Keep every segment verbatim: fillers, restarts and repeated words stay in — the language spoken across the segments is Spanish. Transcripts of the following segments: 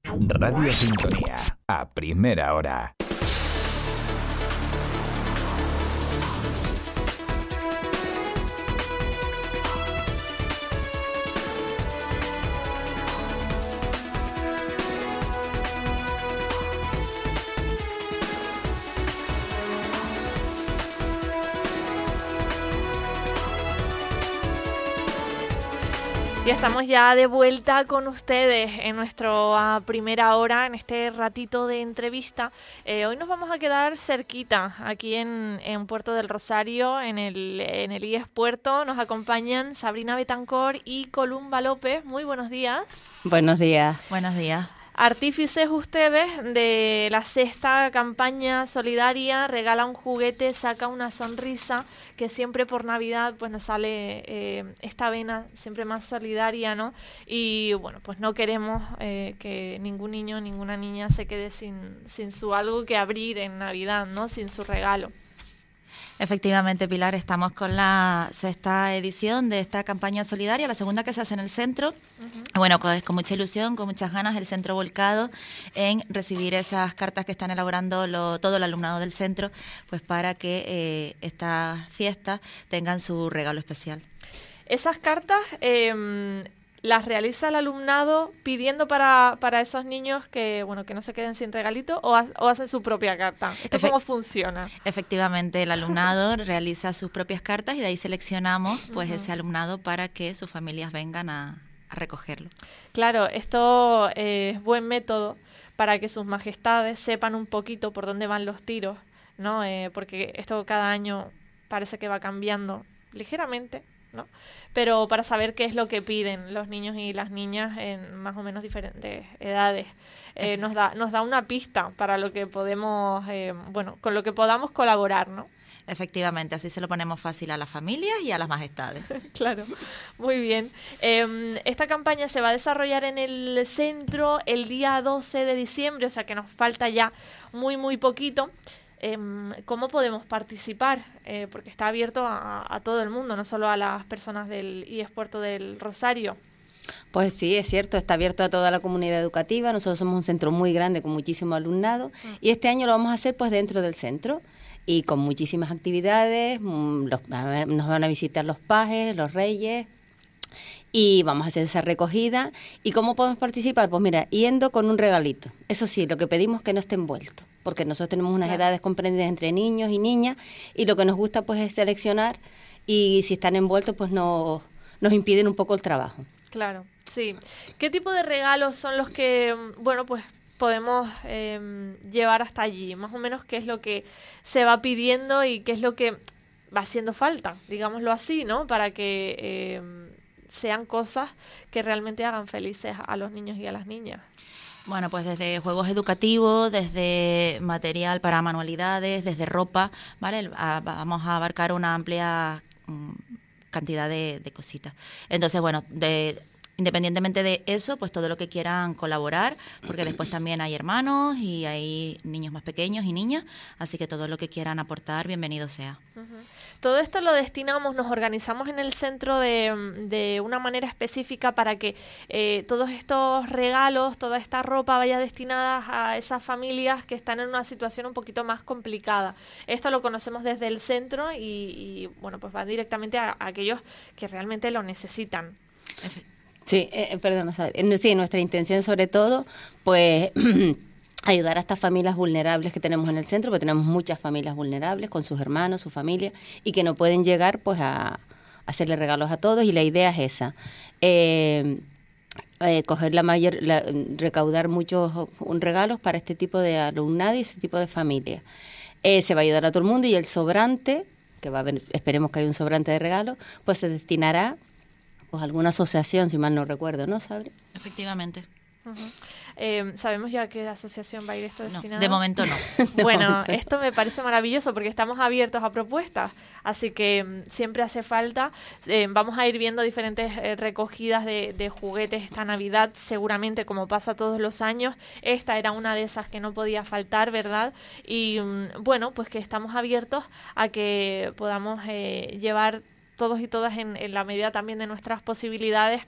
Radio Sintonía, a primera hora. Y estamos ya de vuelta con ustedes en nuestra primera hora, en este ratito de entrevista. Eh, hoy nos vamos a quedar cerquita, aquí en, en Puerto del Rosario, en el, en el I E S Puerto. Nos acompañan Sabrina Betancor y Columba López. Muy buenos días. Buenos días. Buenos días. Artífices ustedes de la sexta campaña solidaria Regala un juguete, saca una sonrisa, que siempre por Navidad pues nos sale eh, esta vena siempre más solidaria, ¿no? Y bueno, pues no queremos eh, que ningún niño, ninguna niña se quede sin, sin su algo que abrir en Navidad, ¿no? Sin su regalo. Efectivamente, Pilar, estamos con la sexta edición de esta campaña solidaria, la segunda que se hace en el centro. Uh-huh. Bueno, con, con mucha ilusión, con muchas ganas, el centro volcado en recibir esas cartas que están elaborando lo, todo el alumnado del centro, pues para que eh, estas fiestas tengan su regalo especial. Esas cartas eh, las realiza el alumnado pidiendo para, para esos niños que bueno que no se queden sin regalito, o, ha, o hacen su propia carta. ¿Esto Efe- cómo funciona? Efectivamente, el alumnado realiza sus propias cartas y de ahí seleccionamos pues uh-huh. ese alumnado para que sus familias vengan a, a recogerlo. Claro, esto eh, es buen método para que sus majestades sepan un poquito por dónde van los tiros, ¿no? Eh, porque esto cada año parece que va cambiando ligeramente, ¿no? Pero para saber qué es lo que piden los niños y las niñas en más o menos diferentes edades. Eh, nos da nos da una pista para lo que podemos, eh, bueno, con lo que podamos colaborar, ¿no? Efectivamente, así se lo ponemos fácil a las familias y a las majestades. Claro, muy bien. Eh, esta campaña se va a desarrollar en el centro el día doce de diciembre, o sea que nos falta ya muy, muy poquito. Eh, ¿Cómo podemos participar? Eh, porque está abierto a, a todo el mundo, no solo a las personas del I E S Puerto del Rosario. Pues sí, es cierto, está abierto a toda la comunidad educativa. Nosotros somos un centro muy grande con muchísimo alumnado mm. y este año lo vamos a hacer pues dentro del centro y con muchísimas actividades. Los, nos van a visitar los pajes, los reyes, y vamos a hacer esa recogida. ¿Y cómo podemos participar? Pues mira, yendo con un regalito. Eso sí, lo que pedimos es que no esté envuelto, porque nosotros tenemos unas claro. edades comprendidas entre niños y niñas, y lo que nos gusta pues es seleccionar, y si están envueltos pues no, nos impiden un poco el trabajo. Claro, sí. ¿Qué tipo de regalos son los que, bueno, pues podemos eh, llevar hasta allí? Más o menos, ¿qué es lo que se va pidiendo y qué es lo que va haciendo falta, digámoslo así, ¿no? Para que eh, sean cosas que realmente hagan felices a los niños y a las niñas. Bueno, pues desde juegos educativos, desde material para manualidades, desde ropa, ¿vale? A, vamos a abarcar una amplia um, cantidad de, de cositas. Entonces, bueno, de... independientemente de eso, pues todo lo que quieran colaborar, porque después también hay hermanos y hay niños más pequeños y niñas, así que todo lo que quieran aportar, bienvenido sea. Uh-huh. Todo esto lo destinamos, nos organizamos en el centro de, de una manera específica para que eh, todos estos regalos, toda esta ropa vaya destinada a esas familias que están en una situación un poquito más complicada. Esto lo conocemos desde el centro y, y bueno, pues va directamente a, a aquellos que realmente lo necesitan. Efe- Sí, eh, perdona, sí, nuestra intención sobre todo, pues ayudar a estas familias vulnerables que tenemos en el centro, porque tenemos muchas familias vulnerables con sus hermanos, su familia, y que no pueden llegar pues a, a hacerle regalos a todos, y la idea es esa, eh, eh, coger la mayor, la, recaudar muchos un regalos para este tipo de alumnado y este tipo de familias. Eh, se va a ayudar a todo el mundo, y el sobrante, que va a haber, esperemos que haya un sobrante de regalos, pues se destinará pues alguna asociación, si mal no recuerdo, ¿no, Sabri? Efectivamente. Uh-huh. Eh, ¿Sabemos ya a qué asociación va a ir esto destinado? No, de momento no. De bueno, momento. Esto me parece maravilloso porque estamos abiertos a propuestas, así que um, siempre hace falta. Eh, vamos a ir viendo diferentes eh, recogidas de, de juguetes esta Navidad, seguramente como pasa todos los años. Esta era una de esas que no podía faltar, ¿verdad? Y um, bueno, pues que estamos abiertos a que podamos eh, llevar todos y todas en, en la medida también de nuestras posibilidades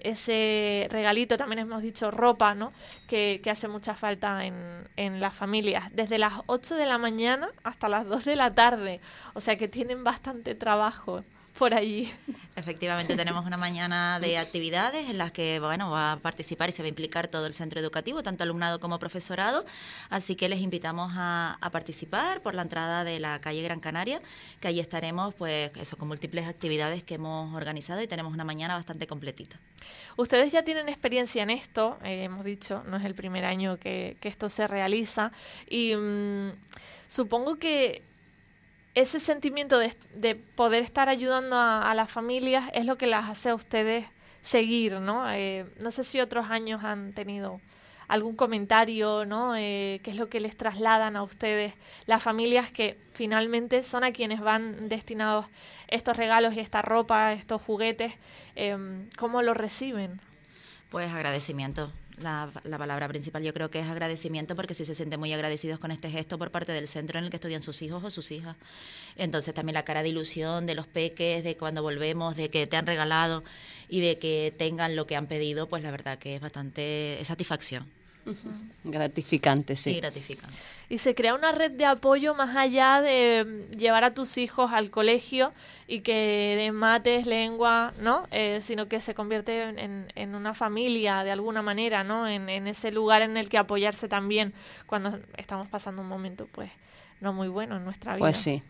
ese regalito, también hemos dicho ropa, ¿no? Que, que hace mucha falta en, en las familias, desde las ocho de la mañana hasta las dos de la tarde, o sea que tienen bastante trabajo por allí. Efectivamente, tenemos una mañana de actividades en las que, bueno, va a participar y se va a implicar todo el centro educativo, tanto alumnado como profesorado, así que les invitamos a, a participar por la entrada de la calle Gran Canaria, que allí estaremos, pues, eso, con múltiples actividades que hemos organizado y tenemos una mañana bastante completita. Ustedes ya tienen experiencia en esto, eh, hemos dicho, no es el primer año que, que esto se realiza, y mmm, supongo que ese sentimiento de, de poder estar ayudando a, a las familias es lo que las hace a ustedes seguir, ¿no? Eh, no sé si otros años han tenido algún comentario, ¿no? Eh, ¿Qué es lo que les trasladan a ustedes las familias que finalmente son a quienes van destinados estos regalos y esta ropa, estos juguetes? Eh, ¿Cómo lo reciben? Pues agradecimiento. La, la palabra principal yo creo que es agradecimiento, porque sí se sienten muy agradecidos con este gesto por parte del centro en el que estudian sus hijos o sus hijas. Entonces también la cara de ilusión de los peques, de cuando volvemos, de que te han regalado y de que tengan lo que han pedido, pues la verdad que es bastante es satisfacción. Uh-huh. Gratificante, sí. Sí, gratificante. Y se crea una red de apoyo más allá de llevar a tus hijos al colegio y que den mates, lengua, ¿no? Eh, sino que se convierte en, en, en una familia de alguna manera, ¿no? En, en ese lugar en el que apoyarse también cuando estamos pasando un momento, pues, no muy bueno en nuestra vida. Pues sí.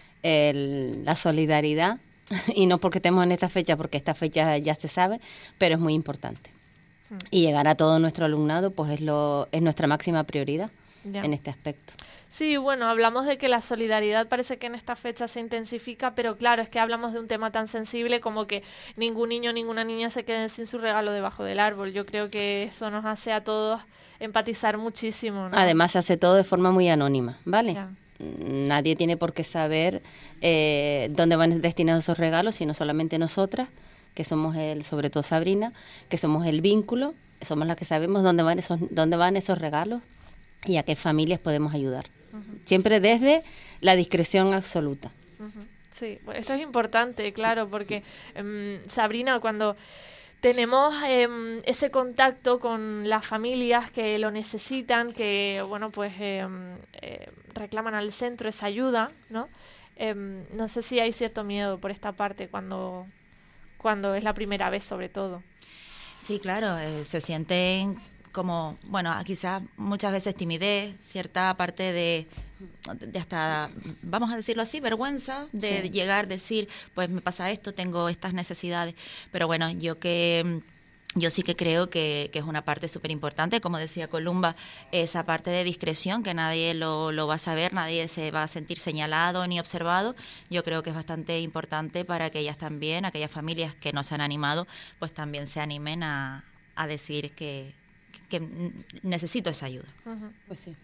El, la solidaridad, y no porque estemos en esta fecha, porque esta fecha ya se sabe, pero es muy importante. Hmm. Y llegar a todo nuestro alumnado, pues es, lo, es nuestra máxima prioridad. Ya. En este aspecto. Sí, bueno, hablamos de que la solidaridad parece que en esta fecha se intensifica, pero claro, es que hablamos de un tema tan sensible como que ningún niño, ninguna niña se queden sin su regalo debajo del árbol. Yo creo que eso nos hace a todos empatizar muchísimo, ¿no? Además se hace todo de forma muy anónima, ¿vale? Ya. Nadie tiene por qué saber eh, dónde van destinados esos regalos, sino solamente nosotras, que somos el, sobre todo Sabrina, que somos el vínculo, somos las que sabemos dónde van esos, dónde van esos regalos y a qué familias podemos ayudar. Uh-huh. Siempre desde la discreción absoluta. Uh-huh. Sí, bueno, esto es importante, claro, porque um, Sabrina, cuando tenemos um, ese contacto con las familias que lo necesitan, que, bueno, pues eh, eh, reclaman al centro esa ayuda, ¿no? Eh, no sé si hay cierto miedo por esta parte cuando, cuando es la primera vez, sobre todo. Sí, claro, eh, se sienten como, bueno, quizás muchas veces timidez, cierta parte de, de hasta, vamos a decirlo así, vergüenza de sí. llegar, decir, pues me pasa esto, tengo estas necesidades. Pero bueno, yo que yo sí que creo que, que es una parte súper importante, como decía Columba, esa parte de discreción, que nadie lo, lo va a saber, nadie se va a sentir señalado ni observado. Yo creo que es bastante importante para que ellas también, aquellas familias que no se han animado, pues también se animen a, a decir que que necesito esa ayuda. Uh-huh. Pues sí.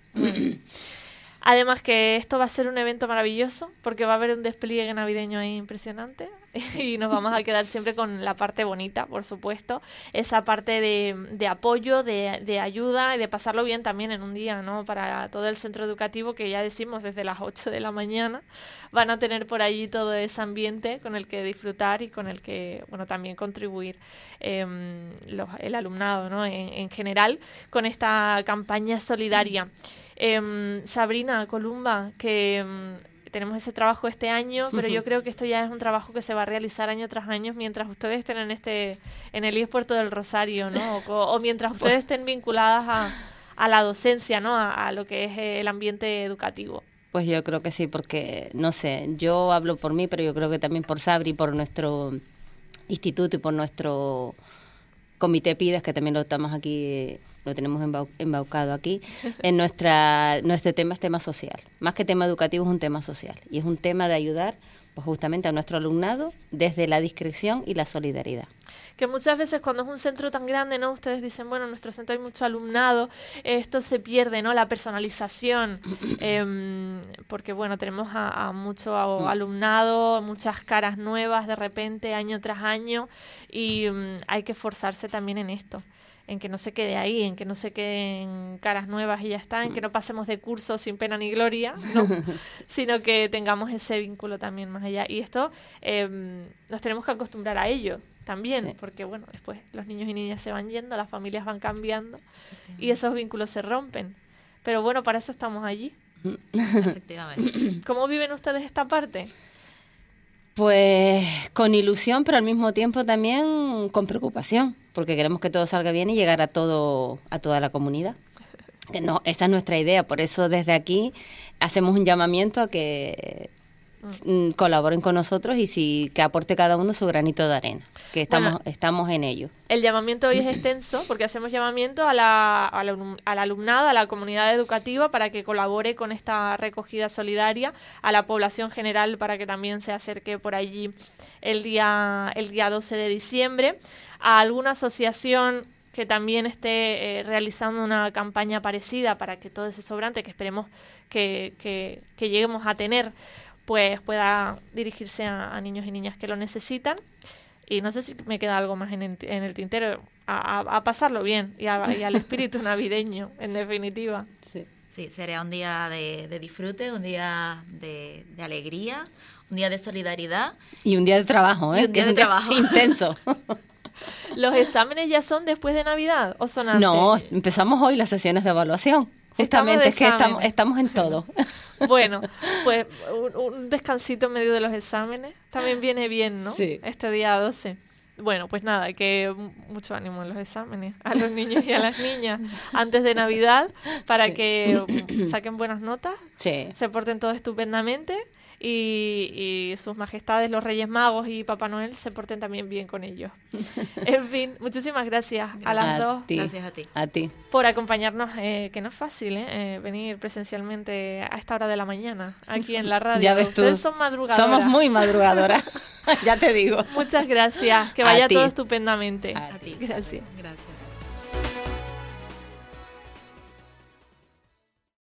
Además que esto va a ser un evento maravilloso porque va a haber un despliegue navideño ahí impresionante y nos vamos a quedar siempre con la parte bonita, por supuesto, esa parte de, de apoyo, de, de ayuda y de pasarlo bien también en un día, ¿no? Para todo el centro educativo, que ya decimos desde las ocho de la mañana van a tener por allí todo ese ambiente con el que disfrutar y con el que, bueno, también contribuir eh, los, el alumnado, ¿no? En, en general con esta campaña solidaria. Eh, Sabrina, Columba, que eh, tenemos ese trabajo este año, pero yo creo que esto ya es un trabajo que se va a realizar año tras año mientras ustedes estén en este en el I E S Puerto del Rosario, ¿no? O, o mientras ustedes estén vinculadas a, a la docencia, ¿no? A, a lo que es el ambiente educativo. Pues yo creo que sí, porque, no sé, yo hablo por mí, pero yo creo que también por Sabri, por nuestro instituto y por nuestro comité PIDAS, que también lo estamos aquí, lo tenemos embau- embaucado aquí, en nuestra nuestro tema es tema social. Más que tema educativo es un tema social. Y es un tema de ayudar pues justamente a nuestro alumnado desde la discreción y la solidaridad. Que muchas veces cuando es un centro tan grande, ¿no? Ustedes dicen, bueno, en nuestro centro hay mucho alumnado, esto se pierde, ¿no? La personalización, eh, porque, bueno, tenemos a, a mucho a, alumnado, muchas caras nuevas de repente, año tras año, y um, hay que esforzarse también en esto, en que no se quede ahí, en que no se queden caras nuevas y ya está, en que no pasemos de curso sin pena ni gloria, ¿no? Sino que tengamos ese vínculo también más allá. Y esto eh, nos tenemos que acostumbrar a ello también, sí. Porque bueno, después los niños y niñas se van yendo, las familias van cambiando y esos vínculos se rompen. Pero bueno, para eso estamos allí. Efectivamente. ¿Cómo viven ustedes esta parte? Pues con ilusión, pero al mismo tiempo también con preocupación, porque queremos que todo salga bien y llegar a todo a toda la comunidad. Que no, esa es nuestra idea, por eso desde aquí hacemos un llamamiento a que mm. colaboren con nosotros y si que aporte cada uno su granito de arena, que estamos bueno, estamos en ello. El llamamiento hoy es extenso porque hacemos llamamiento a la, a la, al alumnado, a la comunidad educativa para que colabore con esta recogida solidaria, a la población general para que también se acerque por allí el día, el día doce de diciembre, a alguna asociación que también esté eh, realizando una campaña parecida para que todo ese sobrante que esperemos que, que, que lleguemos a tener pues pueda dirigirse a, a niños y niñas que lo necesitan. Y no sé si me queda algo más en el, en el tintero, a, a, a pasarlo bien y, a, y al espíritu navideño, en definitiva. Sí, sí, sería un día de, de disfrute, un día de, de alegría, un día de solidaridad. Y un día de trabajo, ¿eh? Y un día de trabajo. Intenso. ¿Los exámenes ya son después de Navidad o son antes? No, empezamos hoy las sesiones de evaluación. Justamente, es que estamos, estamos en todo. Bueno, pues un, un descansito en medio de los exámenes también viene bien, ¿no? Sí. Este día doce. Bueno, pues nada, que mucho ánimo en los exámenes a los niños y a las niñas antes de Navidad para sí. que um, saquen buenas notas, sí. se porten todos estupendamente y, y sus majestades, los Reyes Magos y Papá Noel se porten también bien con ellos. En fin, muchísimas gracias, gracias a las a dos. Ti. Gracias a ti. A ti. Por acompañarnos, eh, que no es fácil, ¿eh? Eh, venir presencialmente a esta hora de la mañana, aquí en la radio. Ya ves tú. Ustedes son madrugadoras. Somos muy madrugadoras, ya te digo. Muchas gracias, que vaya todo estupendamente. A ti. Gracias. Gracias.